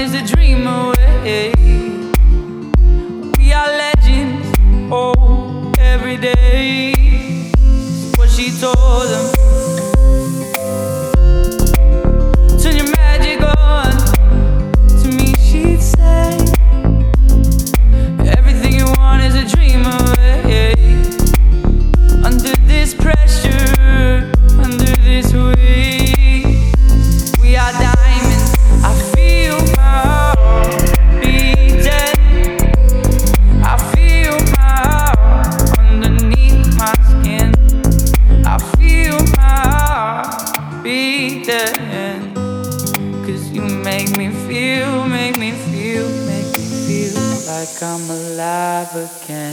is a dream away. We are legends, oh, every day. What she told them. Turn your magic on. To me she'd say, everything you want is a dream away. Under this pressure, under this weight, we are diamonds. I feel my heart beating. I feel my heart underneath my skin. I feel my heart beating. 'Cause you make me feel, make me feel, make me feel like I'm alive again.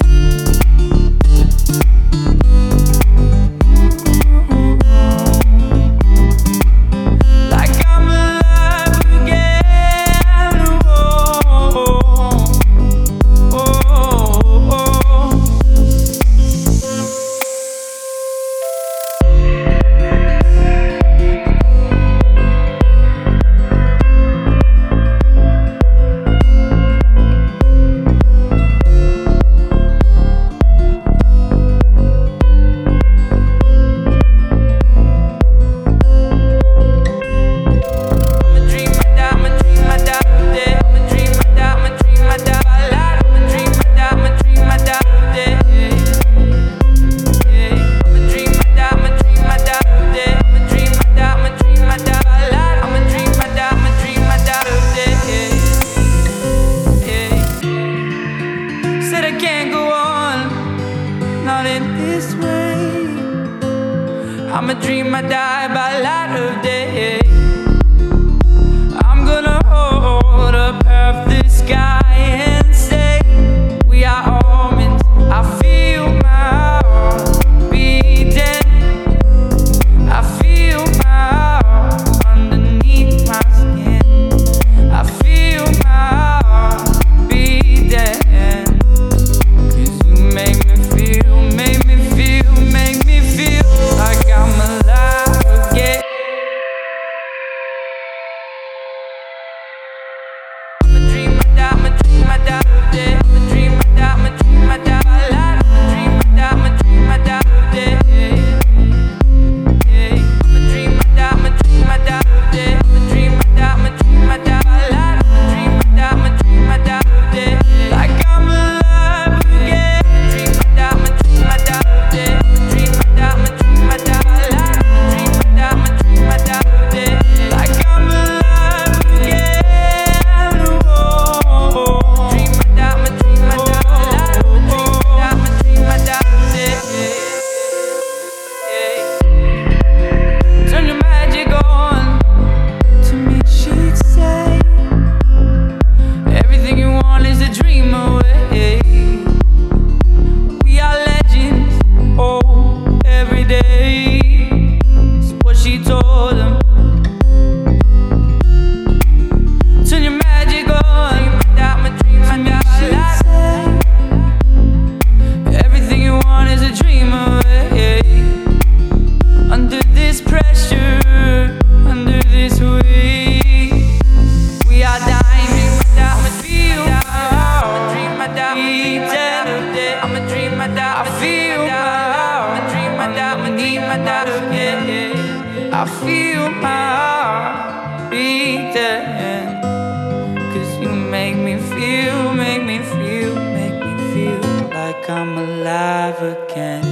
I'ma dream I die by light of day. I'm gonna hold up half the sky and say, we are almonds. I feel my heart beating. I feel my heart underneath my skin. I feel my heart beating. 'Cause you make me feel, make me feel, make me feel like I'm alive again. I'm a dream, I die, I'm a dream, I die today. I'm a dream, I die, I'm a dream, I die alive. I'm a dream, I die, I'm a dream, I die today. I'm a dream, I die, I'm a dream, I die today. I'm a dream, I die, I'm a dream, I die alive. I'm a dream, I die, I'm a dream, I die today. Like I'm alive again. I'm a dream, I die, I'm a dream, I die today. I'm a dream, I die, I'm a dream, I die alive. I'm a dream, I die, I'm a dream, I die today. Like I'm alive again. Oh, dream, I die, I'm a dream, I die alive. I'm a dream, I die, I'm a dream, I die today. Turn your magic on. To me she'd say, everything you want is a dream away. We are legends, oh, every day. That's what she told them. Turn your magic on. I'm a dream, I die alive. Everything you want is a dream away. Under this pressure, under this weight, we are diamonds. I'm a feel my heart. I'm a dream, I die. I'm a dream, I die. I feel my heart. I'm a dream, I die. I'm a dream, I die. I feel my heart beating. 'Cause you make me feel, make me feel, make me feel like I'm alive again.